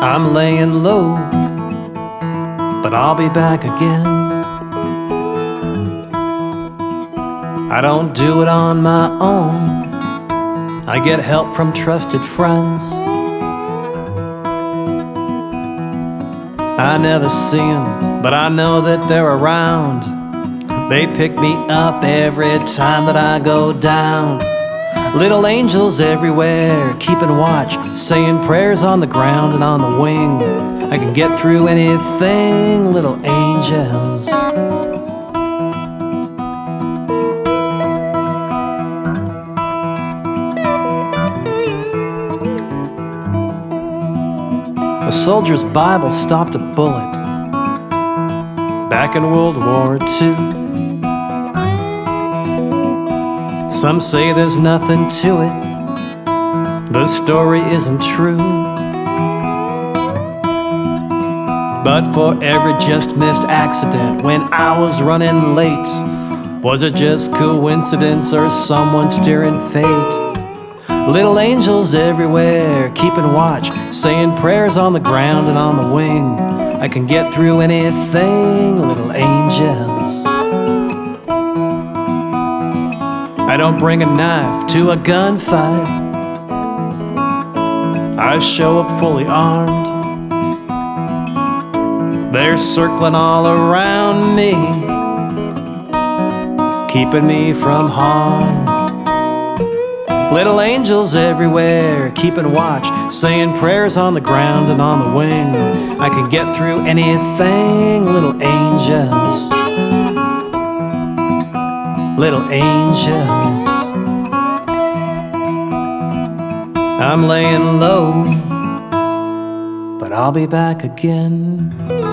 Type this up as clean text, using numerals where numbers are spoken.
I'm laying low, but I'll be back again. I don't do it on my own. I get help from trusted friends. I never see them, but I know that they're around. They pick me up every time that I go down. Little angels everywhere, keeping watch, saying prayers on the ground and on the wing. I can get through anything, little angels. A soldier's Bible stopped a bullet back in World War II. Some say there's nothing to it, the story isn't true. But for every just missed accident when I was running late, was it just coincidence or someone steering fate? Little angels everywhere, keeping watch, saying prayers on the ground and on the wing. I can get through anything, little angels. I don't bring a knife to a gunfight. I show up fully armed. They're circling all around me, keeping me from harm. Little angels everywhere, keeping watch, saying prayers on the ground and on the wing. I can get through anything, little angels. Little angels. I'm laying low, but I'll be back again.